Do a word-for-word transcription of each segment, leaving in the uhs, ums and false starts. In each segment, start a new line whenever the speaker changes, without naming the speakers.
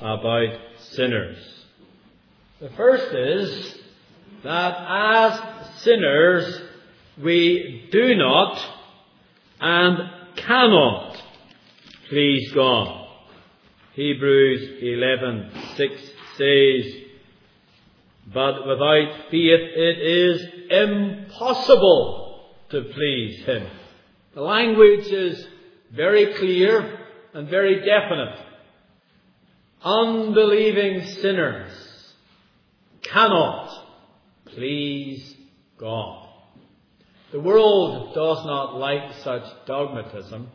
about sinners. The first is that as sinners we do not and cannot please God. Hebrews eleven six says, "But without faith it is impossible to please Him." The language is very clear and very definite. Unbelieving sinners cannot please God. The world does not like such dogmatism.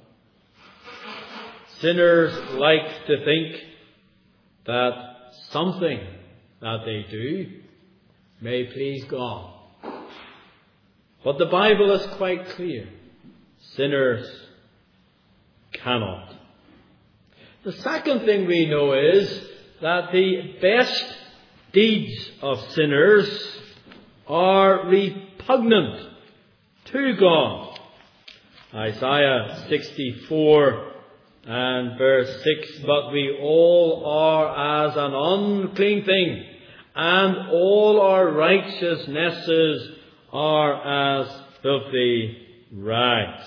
Sinners like to think that something that they do may please God. But the Bible is quite clear. Sinners cannot. The second thing we know is that the best deeds of sinners are repugnant to God. Isaiah sixty-four and verse six, "But we all are as an unclean thing, and all our righteousnesses are as filthy rags."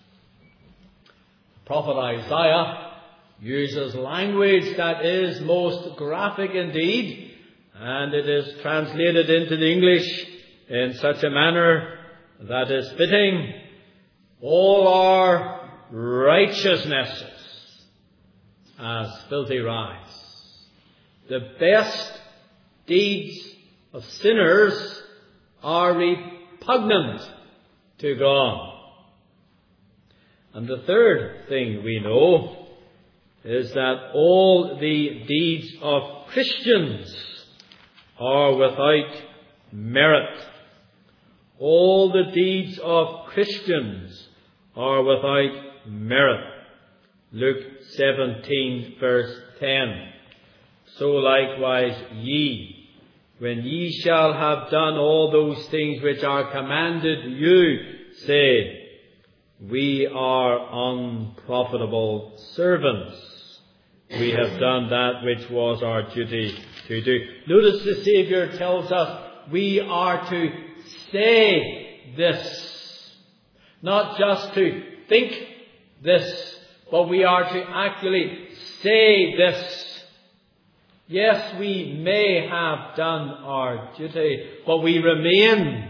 The prophet Isaiah uses language that is most graphic indeed, and it is translated into the English in such a manner that is fitting. All our righteousnesses as filthy rags. The best deeds of sinners are repugnant to God. And the third thing we know is that all the deeds of Christians are without merit. All the deeds of Christians are without merit. Luke seventeen verse ten. "So likewise ye, when ye shall have done all those things which are commanded you, say, we are unprofitable servants. We have done that which was our duty to do." Notice the Saviour tells us we are to say this. Not just to think this, but we are to actually say this. Yes, we may have done our duty, but we remain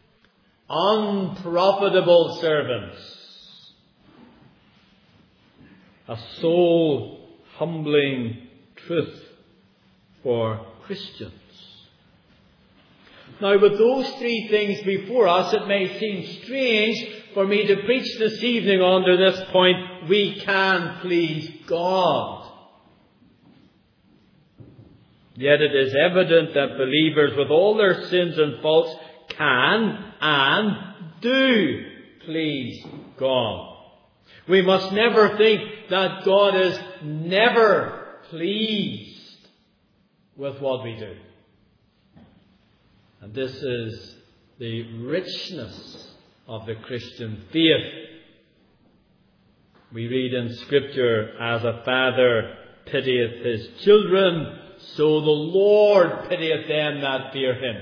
unprofitable servants. A soul-humbling truth for Christians. Now, with those three things before us, it may seem strange for me to preach this evening under this point: we can please God. Yet it is evident that believers, with all their sins and faults, can and do please God. We must never think that God is never pleased with what we do. And this is the richness of the Christian faith. We read in Scripture, "As a father pitieth his children, so the Lord pitieth them that fear Him."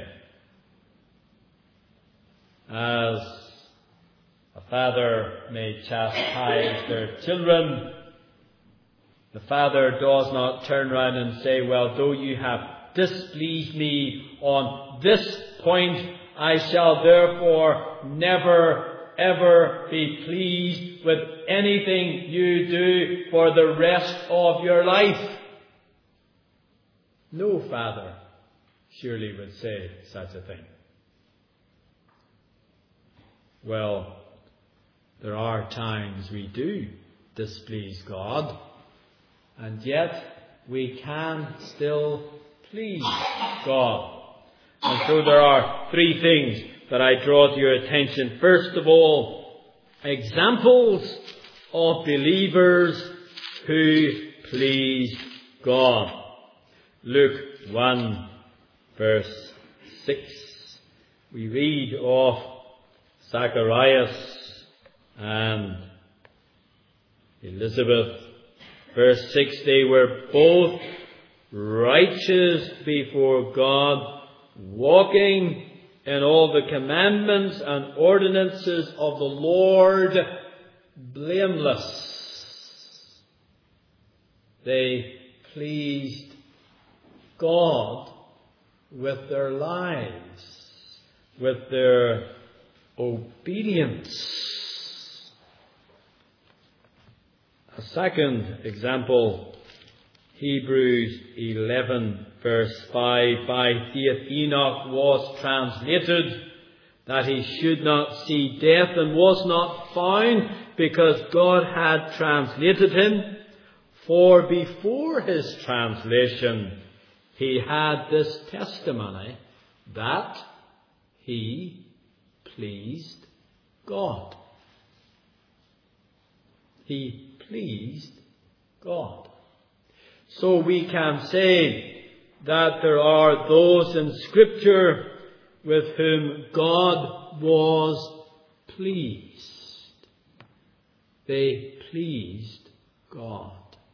As a father may chastise their children, the father does not turn round and say, "Well, though you have displeased me on this point, I shall therefore never ever be pleased with anything you do for the rest of your life." No father surely would say such a thing. Well, there are times we do displease God, and yet we can still please God. And so there are three things that I draw to your attention. First of all, examples of believers who please God. Luke one verse six. We read of Zacharias and Elizabeth. Verse six, "They were both righteous before God, walking in all the commandments and ordinances of the Lord, blameless. They pleased God with their lives, with their obedience. A second example, Hebrews eleven verse five, by faith Enoch was translated, that he should not see death, and was not found, because God had translated him. For before his translation he had this testimony, that he pleased God. He pleased God. So we can say that there are those in Scripture with whom God was pleased. They pleased God.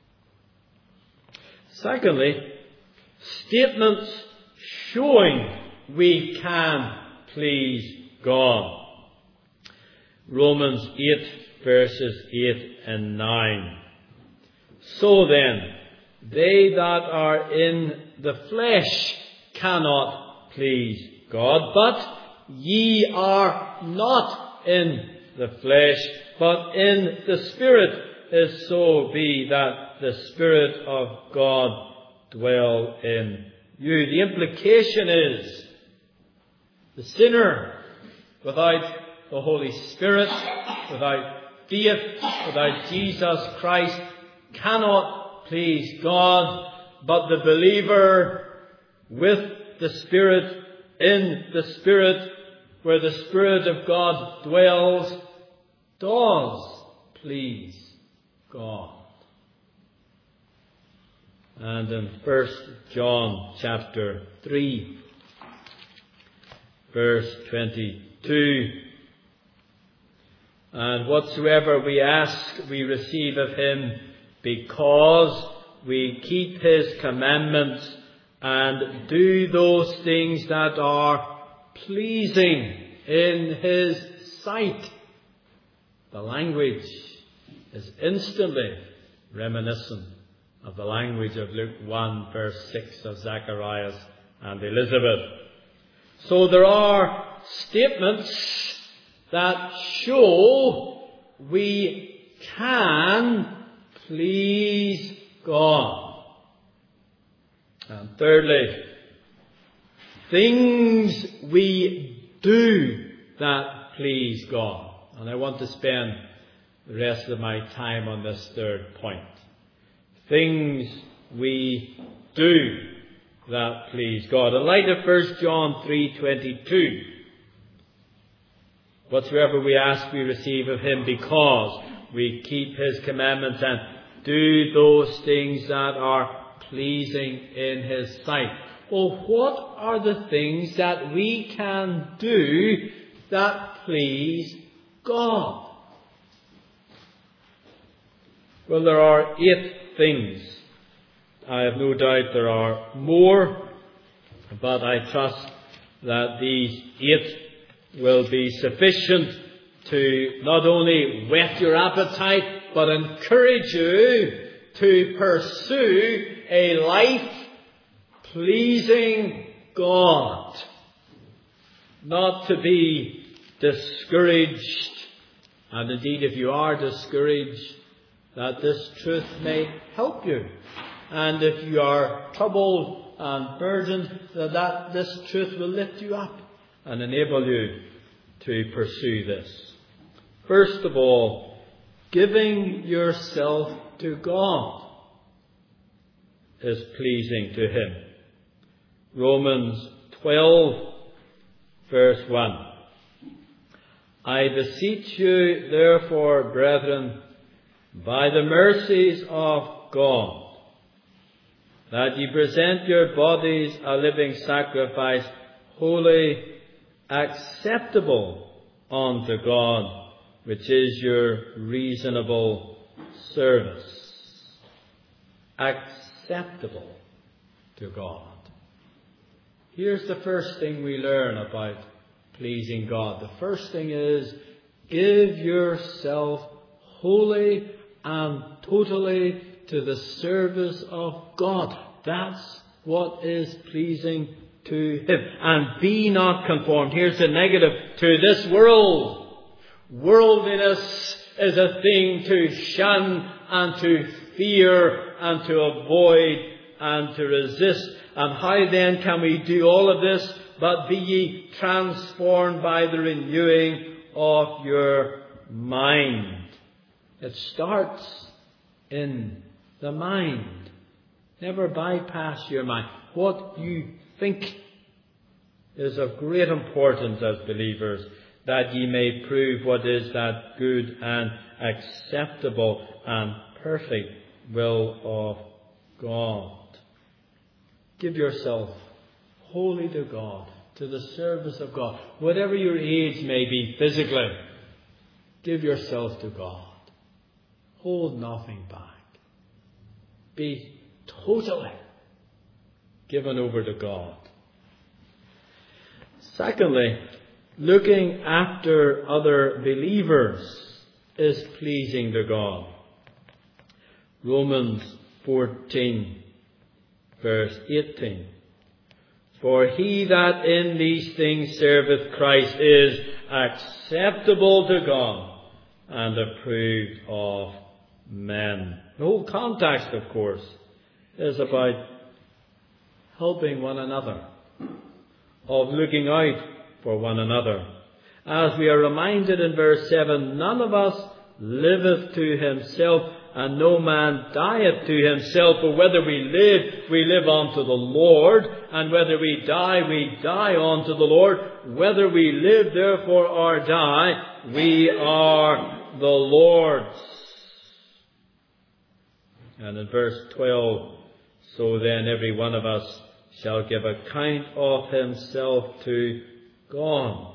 Secondly, statements showing we can please God. Romans eight verses eight and nine. So then, they that are in the flesh cannot please God, but ye are not in the flesh, but in the Spirit, if so be that the Spirit of God dwell in you. The implication is, the sinner without the Holy Spirit, without faith, without Jesus Christ, cannot please God, but the believer with the Spirit, in the Spirit, where the Spirit of God dwells, does please God. And in First John chapter three, verse twenty-two, and whatsoever we ask, we receive of him, because we keep his commandments and do those things that are pleasing in his sight. The language is instantly reminiscent of the language of Luke one verse six of Zacharias and Elizabeth. So there are statements that show we can please God. And thirdly, things we do that please God. And I want to spend the rest of my time on this third point. Things we do that please God. In light of First John three twenty-two, whatsoever we ask, we receive of him, because we keep his commandments and do those things that are pleasing in his sight. Well, what are the things that we can do that please God? Well, there are eight things. I have no doubt there are more, but I trust that these eight will be sufficient to not only whet your appetite, but encourage you to pursue a life pleasing God. Not to be discouraged, and indeed if you are discouraged, that this truth may help you. And if you are troubled and burdened, that, that this truth will lift you up and enable you to pursue this. First of all, giving yourself to God is pleasing to him. Romans twelve verse one. I beseech you, therefore, brethren, by the mercies of God, that ye present your bodies a living sacrifice, holy, acceptable unto God, which is your reasonable service. Acceptable to God. Here's the first thing we learn about pleasing God. The first thing is, give yourself wholly and totally to the service of God. That's what is pleasing to Him. And be not conformed. Here's the negative: to this world. Worldliness is a thing to shun and to fear and to avoid and to resist. And how then can we do all of this? But be ye transformed by the renewing of your mind. It starts in the mind. Never bypass your mind. What you think is of great importance as believers, that ye may prove what is that good and acceptable and perfect will of God. Give yourself wholly to God, to the service of God. Whatever your age may be physically, give yourself to God. Hold nothing back. Be totally given over to God. Secondly, looking after other believers is pleasing to God. Romans fourteen, verse eighteen. For he that in these things serveth Christ is acceptable to God and approved of men. The whole context, of course, is about helping one another, of looking out for one another. As we are reminded in verse seven, none of us liveth to himself, and no man dieth to himself. But whether we live, we live unto the Lord, and whether we die, we die unto the Lord. Whether we live, therefore, or die, we are the Lord's. And in verse twelve, so then every one of us shall give account of himself to God.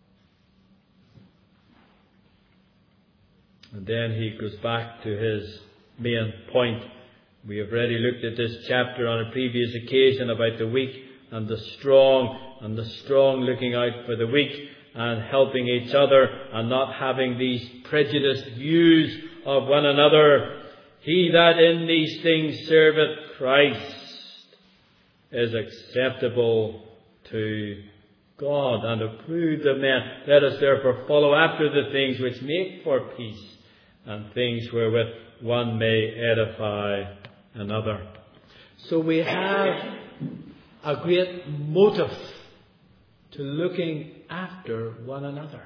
And then he goes back to his main point. We have already looked at this chapter on a previous occasion about the weak and the strong, and the strong looking out for the weak and helping each other and not having these prejudiced views of one another. He that in these things serveth Christ is acceptable to God and approved of men. Let us therefore follow after the things which make for peace, and things wherewith one may edify another. So we have a great motive to looking after one another.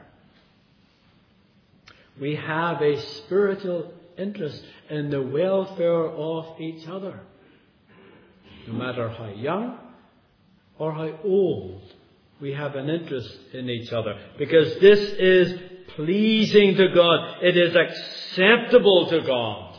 We have a spiritual interest in the welfare of each other, no matter how young or how old. We have an interest in each other, because this is pleasing to God. It is acceptable to God.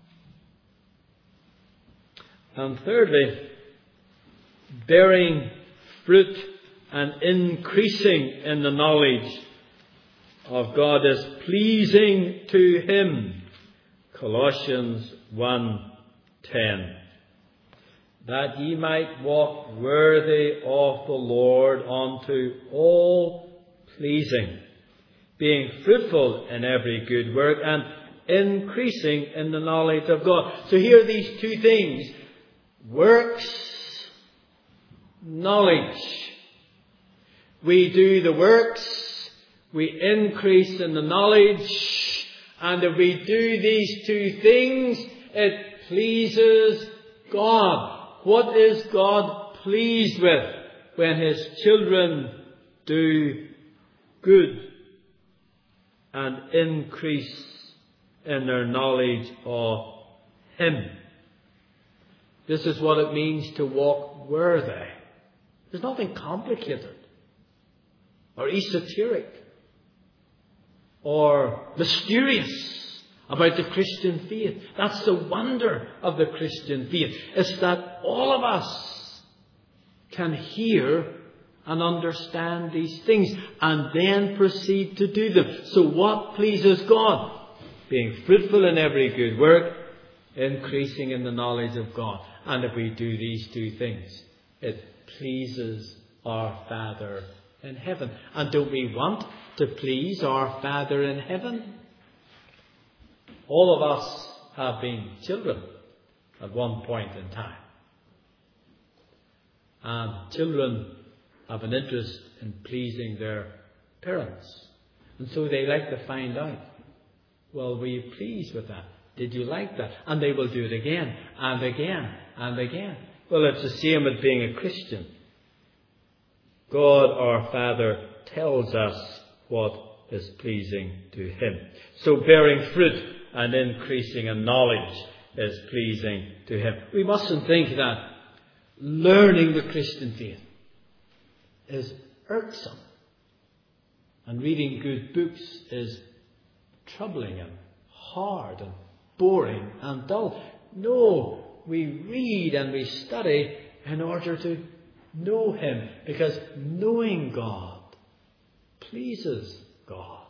And thirdly, bearing fruit and increasing in the knowledge of God is pleasing to Him. Colossians one ten. That ye might walk worthy of the Lord unto all pleasing, being fruitful in every good work and increasing in the knowledge of God. So here are these two things: works, knowledge. We do the works, we increase in the knowledge, and if we do these two things, it pleases God. What is God pleased with? When His children do good and increase in their knowledge of Him. This is what it means to walk worthy. There's nothing complicated or esoteric or mysterious about the Christian faith. That's the wonder of the Christian faith, is that all of us can hear and understand these things and then proceed to do them. So what pleases God? Being fruitful in every good work, increasing in the knowledge of God. And if we do these two things, it pleases our Father in heaven. And don't we want to please our Father in heaven? All of us have been children at one point in time. And children have an interest in pleasing their parents. And so they like to find out, well, were you pleased with that? Did you like that? And they will do it again and again and again. Well, it's the same with being a Christian. God our Father tells us what is pleasing to Him. So bearing fruit and increasing in knowledge is pleasing to Him. We mustn't think that learning the Christian faith is irksome and reading good books is troubling and hard and boring and dull. No, we read and we study in order to know Him, because knowing God pleases God.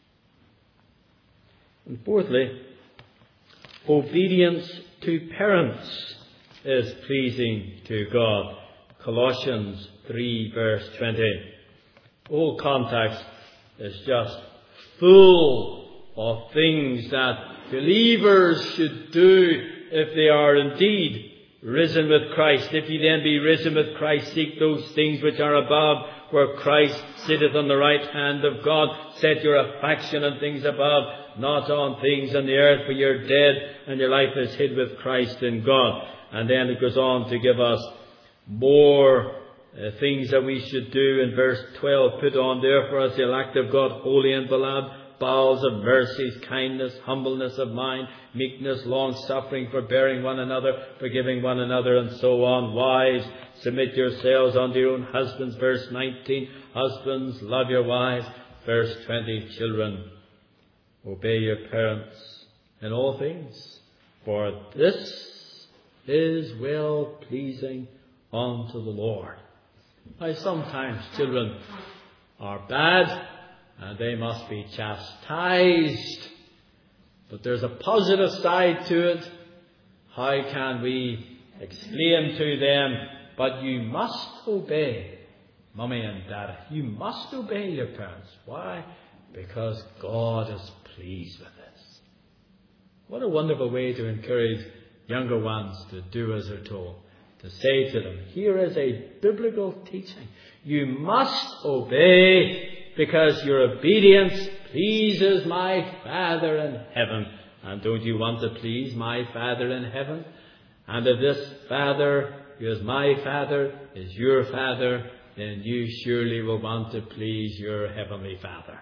And fourthly, obedience to parents is pleasing to God. Colossians three verse twenty. All context is just full of things that believers should do if they are indeed risen with Christ. If ye then be risen with Christ, seek those things which are above, where Christ sitteth on the right hand of God. Set your affection on things above, not on things on the earth, for you're dead and your life is hid with Christ in God. And then it goes on to give us more uh, things that we should do. In verse twelve, put on therefore as the elect of God, holy and beloved, bowels of mercies, kindness, humbleness of mind, meekness, long-suffering, forbearing one another, forgiving one another, and so on. Wives, submit yourselves unto your own husbands. Verse nineteen, husbands, love your wives. Verse twenty, children, obey your parents in all things, for this is well-pleasing unto the Lord. Now, sometimes children are bad, and they must be chastised. But there's a positive side to it. How can we explain to them, but you must obey Mummy and Daddy. You must obey your parents. Why? Because God is pleased with this. What a wonderful way to encourage younger ones to do as they're told. To say to them, here is a biblical teaching. You must obey, because your obedience pleases my Father in heaven. And don't you want to please my Father in heaven? And if this Father, who is my Father, is your Father, then you surely will want to please your Heavenly Father.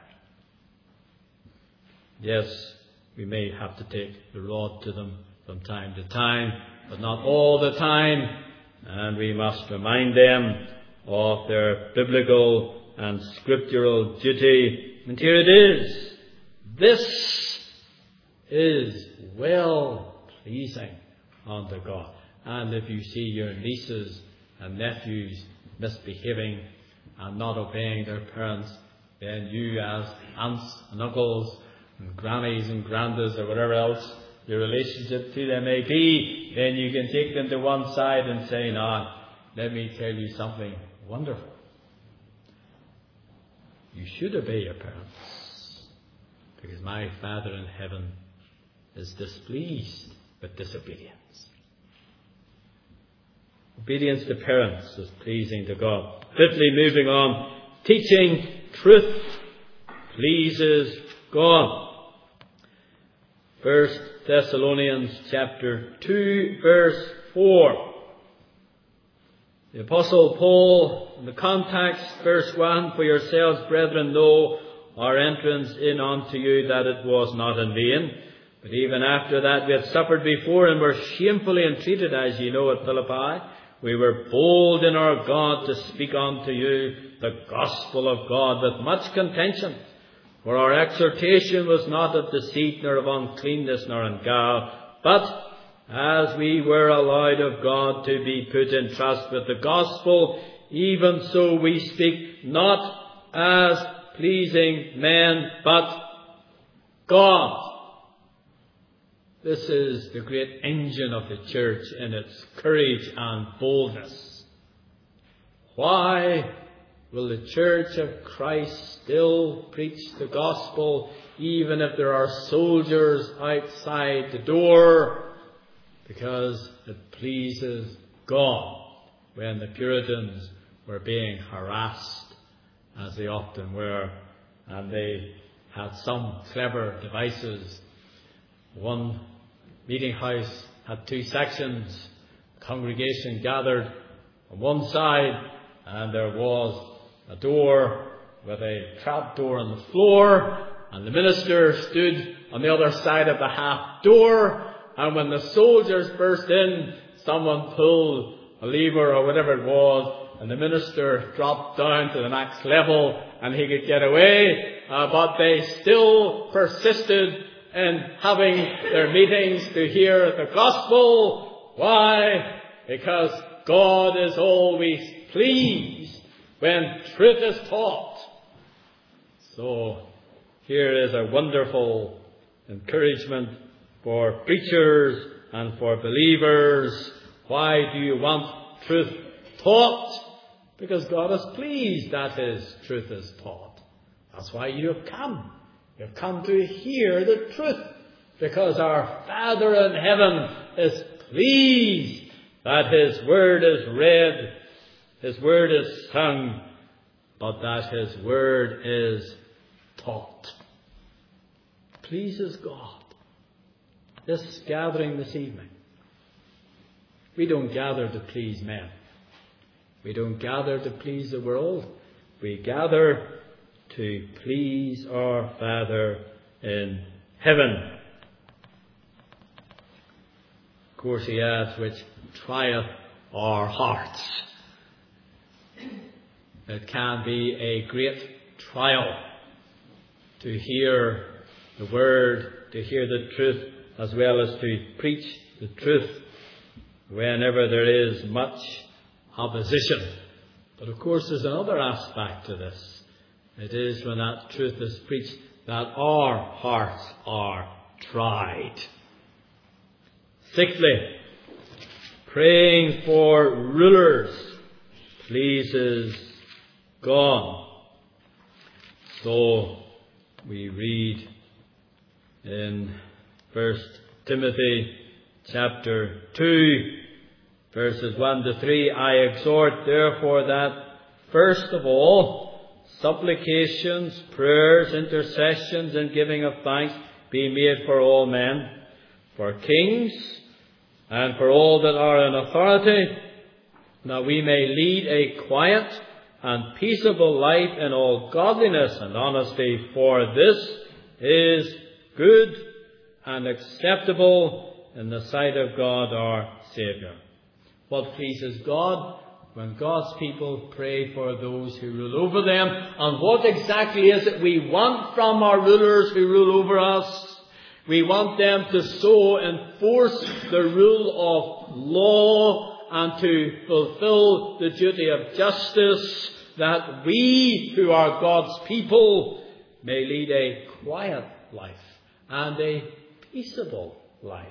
Yes, we may have to take the rod to them from time to time, but not all the time. And we must remind them of their biblical and scriptural duty. And here it is. This is well-pleasing unto God. And if you see your nieces and nephews misbehaving and not obeying their parents, then you as aunts and uncles and grannies and grandas or whatever else your relationship to them may be, then you can take them to one side and say, now, let me tell you something wonderful. You should obey your parents, because my Father in heaven is displeased with disobedience. Obedience to parents is pleasing to God. Fifthly, moving on, teaching truth pleases God. First Thessalonians chapter two, verse four. The Apostle Paul, in the context, verse one, for yourselves, brethren, know our entrance in unto you, that it was not in vain. But even after that we had suffered before, and were shamefully entreated, as ye know, at Philippi. We were bold in our God to speak unto you the gospel of God with much contention. For our exhortation was not of deceit, nor of uncleanness, nor in guile, but as we were allowed of God to be put in trust with the gospel, even so we speak, not as pleasing men, but God. This is the great engine of the church in its courage and boldness. Why will the church of Christ still preach the gospel even if there are soldiers outside the door? Because it pleases God. When the Puritans were being harassed, as they often were, and they had some clever devices. One meeting house had two sections. The congregation gathered on one side, and there was a door with a trap door on the floor, and the minister stood on the other side of the half door, and when the soldiers burst in, someone pulled a lever or whatever it was, and the minister dropped down to the next level and he could get away, uh, but they still persisted in having their meetings to hear the gospel. Why? Because God is always pleased when truth is taught. So here is a wonderful encouragement for preachers and for believers. Why do you want truth taught? Because God is pleased that His truth is taught. That's why you have come. You have come to hear the truth. Because our Father in heaven is pleased that His word is read, His word is sung, but that His word is taught. Pleases God. This gathering this evening, we don't gather to please men. We don't gather to please the world. We gather to please our Father in heaven. Of course, he adds, which trieth our hearts. It can be a great trial to hear the word, to hear the truth, as well as to preach the truth whenever there is much opposition. But of course there's another aspect to this. It is when that truth is preached that our hearts are tried. Sixthly, praying for rulers pleases God. So we read in First Timothy chapter two, verses one to three, I exhort therefore that first of all supplications, prayers, intercessions, and giving of thanks be made for all men, for kings, and for all that are in authority, that we may lead a quiet and peaceable life in all godliness and honesty, for this is good and acceptable in the sight of God our Saviour. What pleases God? When God's people pray for those who rule over them. And what exactly is it we want from our rulers who rule over us? We want them to so enforce the rule of law and to fulfill the duty of justice that we, who are God's people, may lead a quiet life and a peaceable life.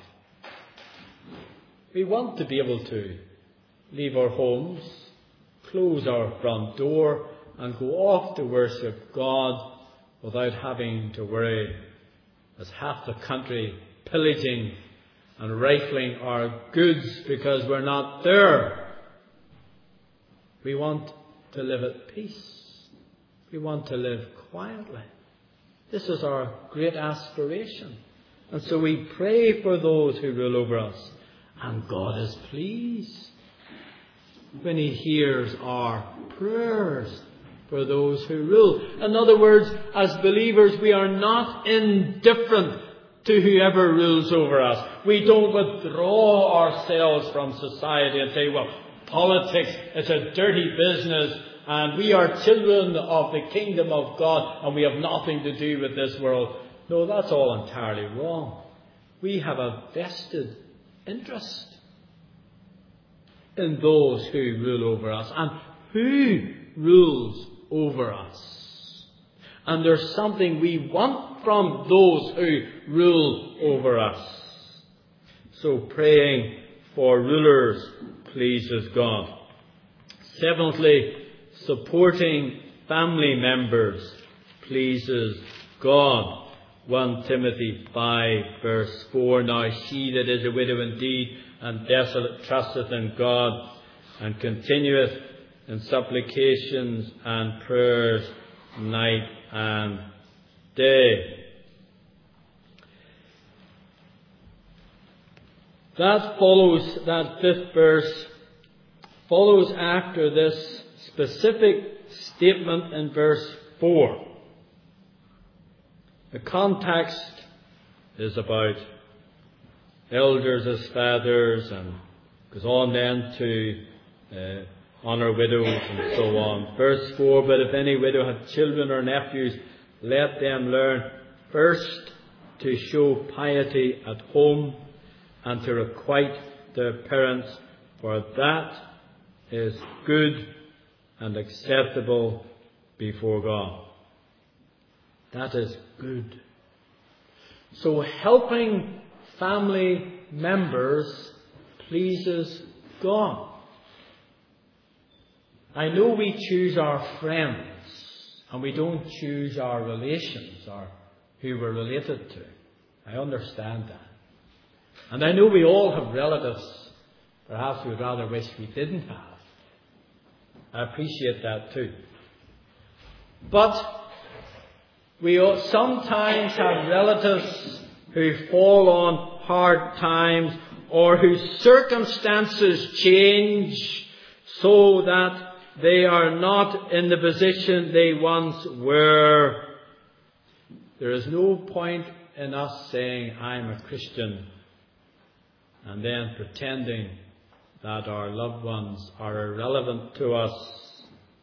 We want to be able to leave our homes, close our front door, and go off to worship God without having to worry, as half the country pillaging and rifling our goods because we're not there. We want to live at peace. We want to live quietly. This is our great aspiration. And so we pray for those who rule over us. And God is pleased when He hears our prayers for those who rule. In other words, as believers, we are not indifferent to whoever rules over us. We don't withdraw ourselves from society and say, well, politics is a dirty business and we are children of the kingdom of God and we have nothing to do with this world. No, that's all entirely wrong. We have a vested interest in those who rule over us. And who rules over us? And there's something we want from those who rule over us. So praying for rulers pleases God. Seventhly, supporting family members pleases God. First Timothy five verse four, Now she that is a widow indeed and desolate trusteth in God, and continueth in supplications and prayers night and day. That follows, that fifth verse follows after this specific statement in verse four. The context is about elders as fathers, and goes on then to uh, honour widows and so on. Verse four, But if any widow hath children or nephews, let them learn first to show piety at home, and to requite their parents, for that is good and acceptable before God. That is good. So helping family members pleases God. I know we choose our friends, and we don't choose our relations or who we're related to. I understand that. And I know we all have relatives perhaps we'd rather wish we didn't have. I appreciate that too. But we sometimes have relatives who fall on hard times, or whose circumstances change so that they are not in the position they once were. There is no point in us saying, I'm a Christian, and then pretending that our loved ones are irrelevant to us,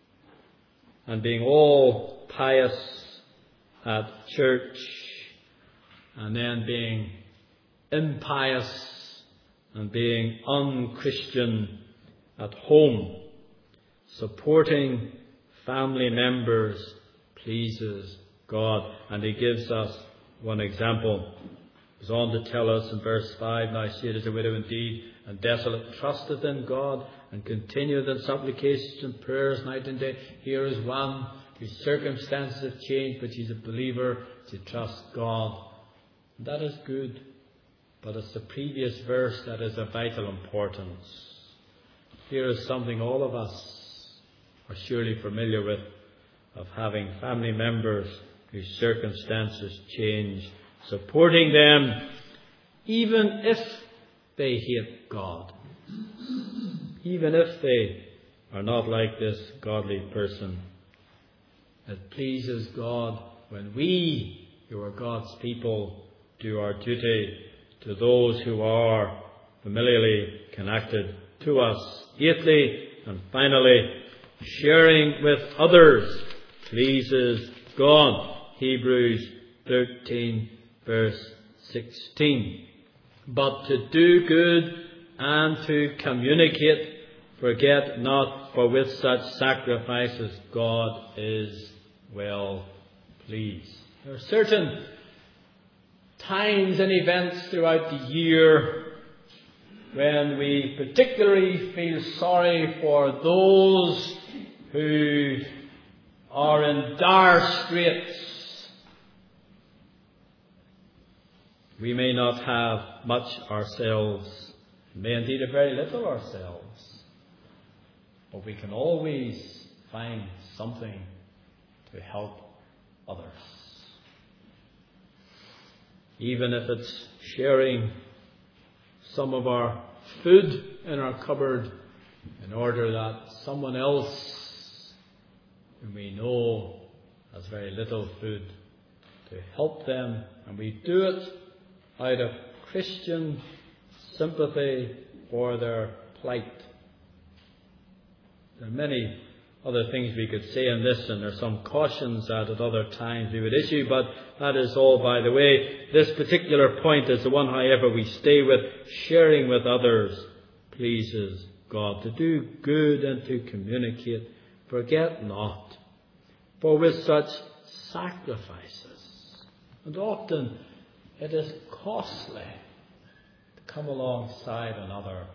and being all pious at church, and then being impious and being unchristian at home. Supporting family members pleases God, and He gives us one example. He goes on to tell us in verse five, Now she is a widow indeed, and desolate, trusteth in God, and continueth in supplications and prayers night and day. Here is one whose circumstances have changed, but she's a believer. She trusts God. And that is good. But it's the previous verse that is of vital importance. Here is something all of us are surely familiar with, of having family members whose circumstances change, supporting them even if they hate God, even if they are not like this godly person. It pleases God when we, who are God's people, do our duty to those who are familiarly connected to us. Eighthly and finally, sharing with others pleases God. Hebrews thirteen verse sixteen. But to do good and to communicate, forget not, for with such sacrifices God is well pleased. There are certain times and events throughout the year when we particularly feel sorry for those who are in dire straits. We may not have much ourselves, may indeed have very little ourselves, but we can always find something to help others. Even if it's sharing some of our food in our cupboard in order that someone else whom we know has very little food, to help them, and we do it out of Christian sympathy for their plight. There are many other things we could say on this, and there are some cautions that at other times we would issue, but that is all by the way. This particular point is the one, however, we stay with. Sharing with others pleases God. To do good and to communicate, forget not, for with such sacrifices, and often it is costly. The come alongside another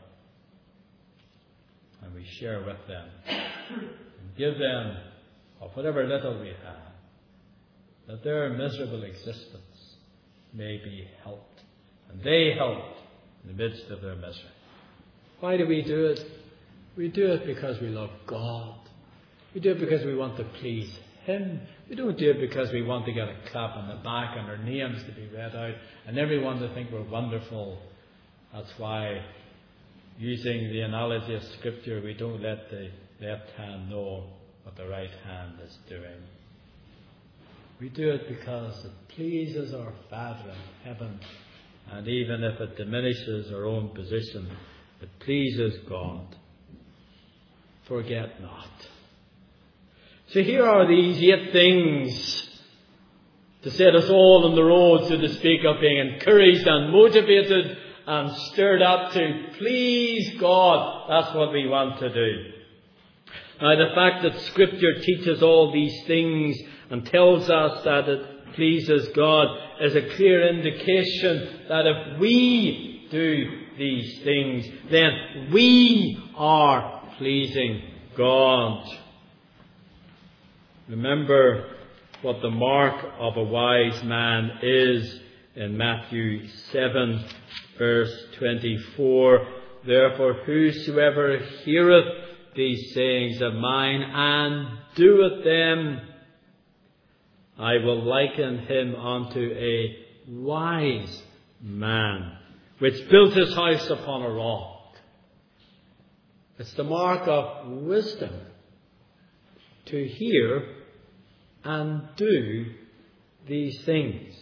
and we share with them and give them of whatever little we have, that their miserable existence may be helped, and they helped in the midst of their misery. Why do we do it? We do it because we love God. We do it because we want to please Him. We don't do it because we want to get a clap on the back and our names to be read out and everyone to think we're wonderful. That's why, using the analogy of Scripture, we don't let the left hand know what the right hand is doing. We do it because it pleases our Father in heaven, and even if it diminishes our own position, it pleases God. Forget not. So here are these eight things to set us all on the road, so to speak, of being encouraged and motivated and stirred up to please God. That's what we want to do. Now, the fact that Scripture teaches all these things and tells us that it pleases God is a clear indication that if we do these things, then we are pleasing God. Remember what the mark of a wise man is in Matthew seven, verse twenty-four. Therefore, whosoever heareth these sayings of mine and doeth them, I will liken him unto a wise man, which built his house upon a rock. It's the mark of wisdom to hear and do these things.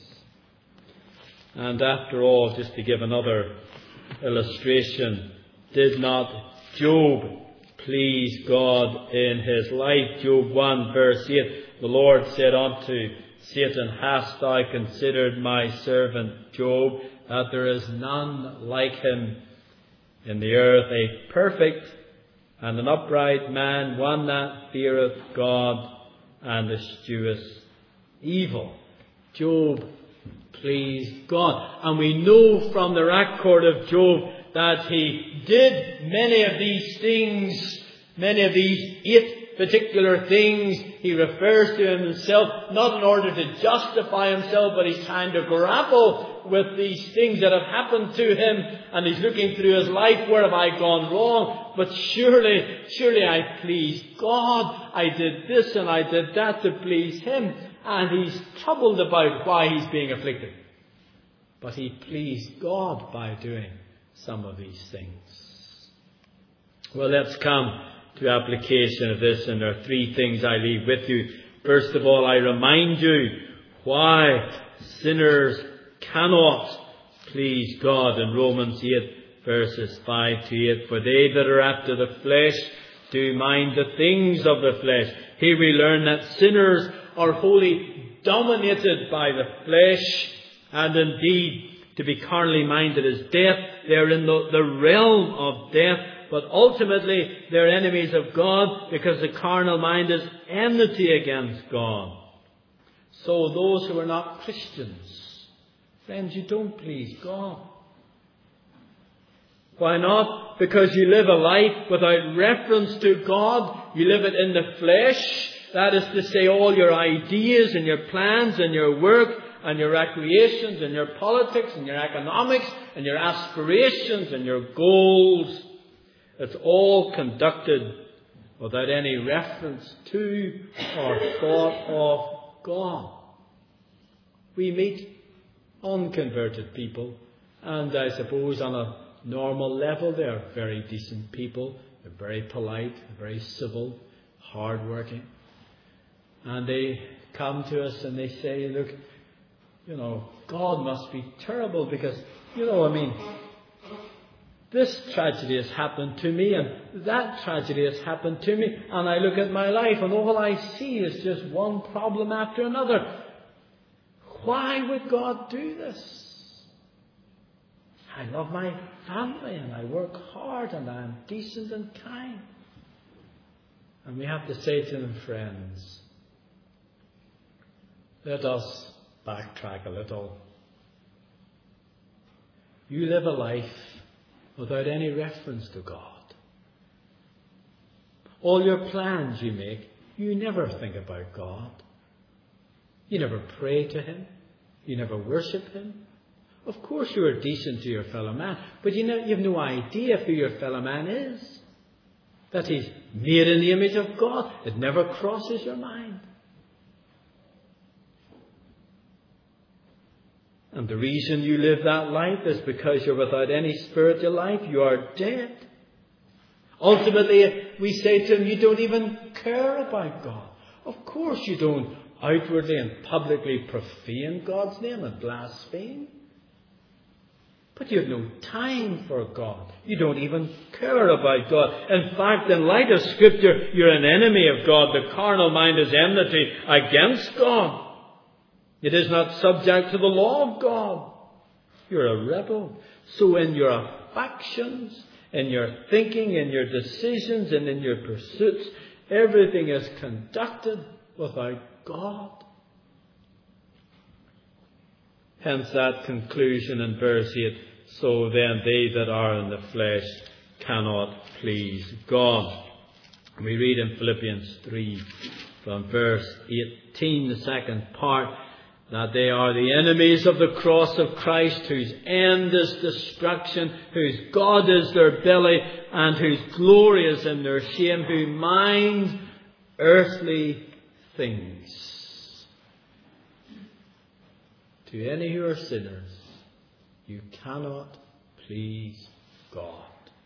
And after all, just to give another illustration, did not Job please God in his life? Job one, verse eight, the Lord said unto Satan, hast thou considered my servant Job, that there is none like him in the earth, a perfect and an upright man, one that feareth God and escheweth evil. Job pleased God. And we know from the record of Job that he did many of these things, many of these eight particular things. He refers to himself not in order to justify himself, but he's trying to grapple with these things that have happened to him, and he's looking through his life, where have I gone wrong? But surely, surely I pleased God. I did this and I did that to please Him. And he's troubled about why he's being afflicted. But he pleased God by doing some of these things. Well, let's come to application of this, and there are three things I leave with you. First of all, I remind you why sinners cannot please God in Romans eight, verses five to eight. For they that are after the flesh do mind the things of the flesh. Here we learn that sinners are wholly dominated by the flesh, and indeed to be carnally minded is death. They're in the, the realm of death, but ultimately they're enemies of God, because the carnal mind is enmity against God. So those who are not Christians, friends, you don't please God. Why not? Because you live a life without reference to God. You live it in the flesh. That is to say, all your ideas and your plans and your work and your recreations and your politics and your economics and your aspirations and your goals, it's all conducted without any reference to or thought of God. We meet unconverted people, and I suppose on a normal level they're very decent people. They're very polite, very civil, hard-working. And they come to us and they say, look, you know, God must be terrible because, you know, I mean, this tragedy has happened to me and that tragedy has happened to me, and I look at my life and all I see is just one problem after another. Why would God do this? I love my family and I work hard and I'm decent and kind. And we have to say to them, friends, let us backtrack a little. You live a life without any reference to God. All your plans you make, you never think about God. You never pray to Him. You never worship Him. Of course you are decent to your fellow man, but you know, you have no idea who your fellow man is. That he's made in the image of God. It never crosses your mind. And the reason you live that life is because you're without any spiritual life. You are dead. Ultimately, we say to him, you don't even care about God. Of course you don't outwardly and publicly profane God's name and blaspheme. But you have no time for God. You don't even care about God. In fact, in light of Scripture, you're an enemy of God. The carnal mind is enmity against God. It is not subject to the law of God. You're a rebel. So in your affections, in your thinking, in your decisions, and in your pursuits, everything is conducted without God. Hence that conclusion in verse eight. So then they that are in the flesh cannot please God. We read in Philippians three from verse eighteen, the second part, that they are the enemies of the cross of Christ, whose end is destruction, whose God is their belly, and whose glory is in their shame, who mind earthly things. To any who are sinners, you cannot please God.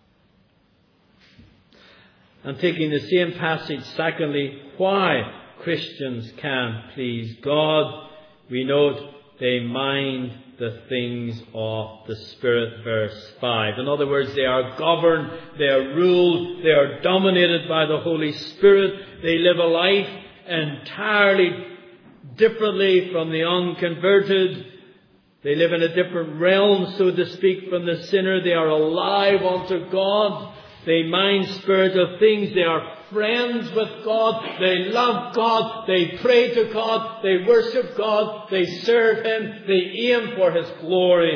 And taking the same passage, secondly, why Christians can please God, we note they mind the things of the Spirit, verse five. In other words, they are governed, they are ruled, they are dominated by the Holy Spirit. They live a life entirely differently from the unconverted. They live in a different realm, so to speak, from the sinner. They are alive unto God. They mind spiritual things. They are friends with God. They love God. They pray to God. They worship God. They serve Him. They aim for His glory.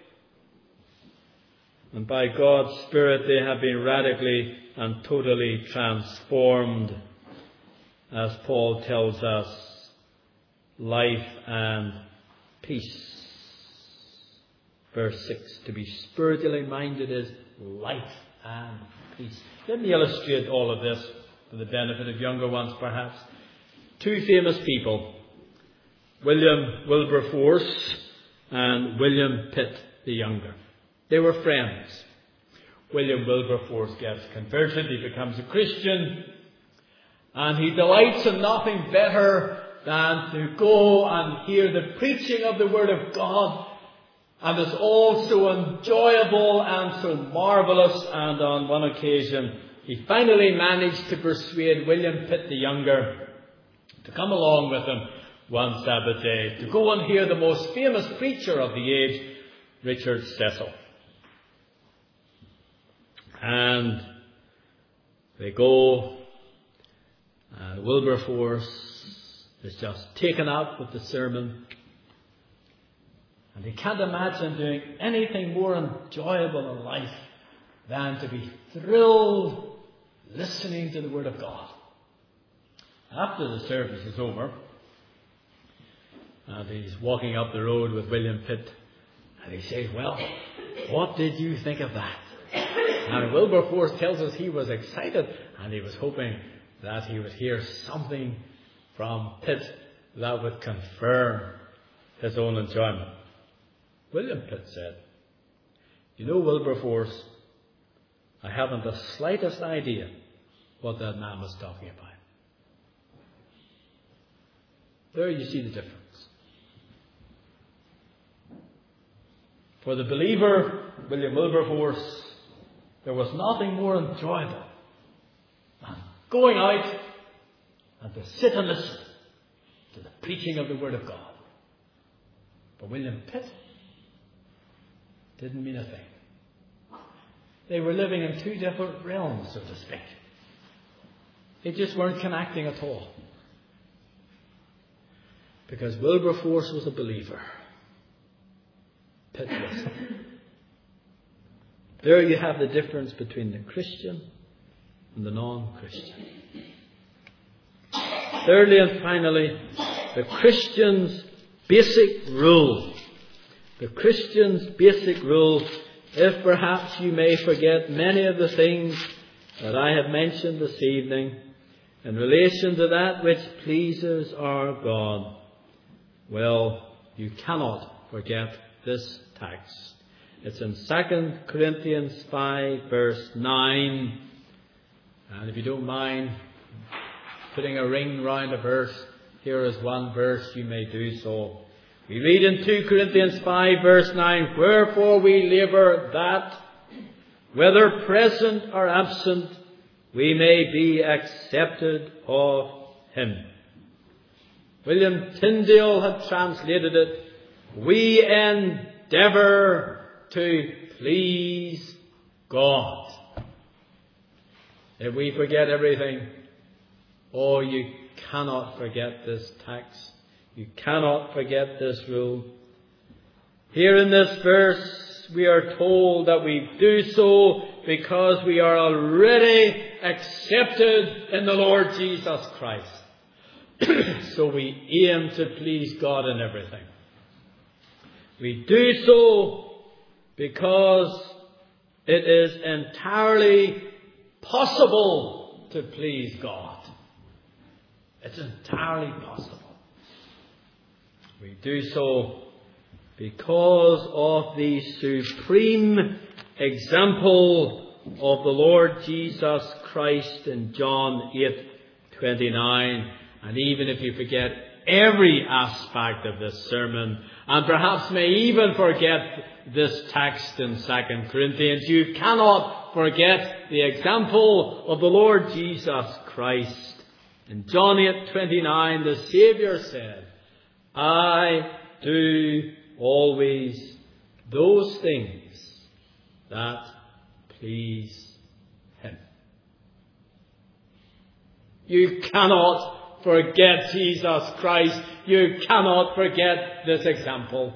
And by God's Spirit, they have been radically and totally transformed. As Paul tells us, life and peace. Verse six, to be spiritually minded is life and peace. Let me illustrate all of this for the benefit of younger ones perhaps. Two famous people, William Wilberforce and William Pitt the Younger. They were friends. William Wilberforce gets converted, he becomes a Christian, and he delights in nothing better than to go and hear the preaching of the Word of God. And it's all so enjoyable and so marvellous. And on one occasion, he finally managed to persuade William Pitt the Younger to come along with him one Sabbath day to go and hear the most famous preacher of the age, Richard Cecil. And they go, and Wilberforce is just taken up with the sermon. And he can't imagine doing anything more enjoyable in life than to be thrilled listening to the Word of God. After the service is over, and he's walking up the road with William Pitt, and he says, well, what did you think of that? And Wilberforce tells us he was excited, and he was hoping that he would hear something from Pitt that would confirm his own enjoyment. William Pitt said, you know, Wilberforce, I haven't the slightest idea what that man was talking about. There you see the difference. For the believer, William Wilberforce, there was nothing more enjoyable than going out and to sit and listen to the preaching of the Word of God. For William Pitt, didn't mean a thing. They were living in two different realms, so to speak. They just weren't connecting at all. Because Wilberforce was a believer. Pitt wasn't. There you have the difference between the Christian and the non-Christian. Thirdly and finally, the Christian's basic rule. The Christian's basic rule, if perhaps you may forget many of the things that I have mentioned this evening in relation to that which pleases our God, well, you cannot forget this text. It's in Second Corinthians five, verse nine. And if you don't mind putting a ring round a verse, here is one verse, you may do so. We read in Second Corinthians five, verse nine, "Wherefore we labour that, whether present or absent, we may be accepted of Him." William Tyndale had translated it, "We endeavour to please God." If we forget everything, oh, you cannot forget this text. You cannot forget this rule. Here in this verse, we are told that we do so because we are already accepted in the Lord Jesus Christ. So we aim to please God in everything. We do so because it is entirely possible to please God. It's entirely possible. We do so because of the supreme example of the Lord Jesus Christ in John eight twenty-nine. And even if you forget every aspect of this sermon, and perhaps may even forget this text in Second Corinthians, you cannot forget the example of the Lord Jesus Christ. In John eight twenty-nine, the Saviour said, "I do always those things that please Him." You cannot forget Jesus Christ. You cannot forget this example.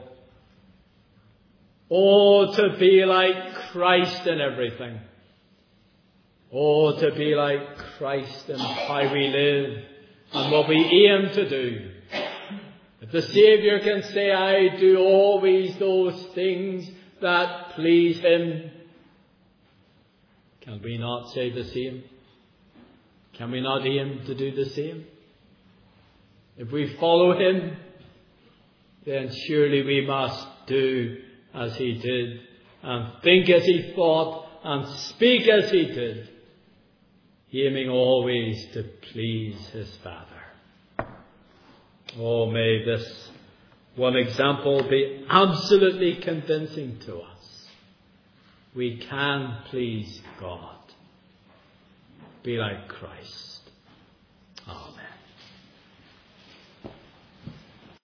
Oh, to be like Christ in everything. Oh, to be like Christ in how we live and what we aim to do. If the Saviour can say, "I do always those things that please Him," can we not say the same? Can we not aim to do the same? If we follow Him, then surely we must do as He did, and think as He thought, and speak as He did, aiming always to please His Father. Oh, may this one example be absolutely convincing to us. We can please God. Be like Christ.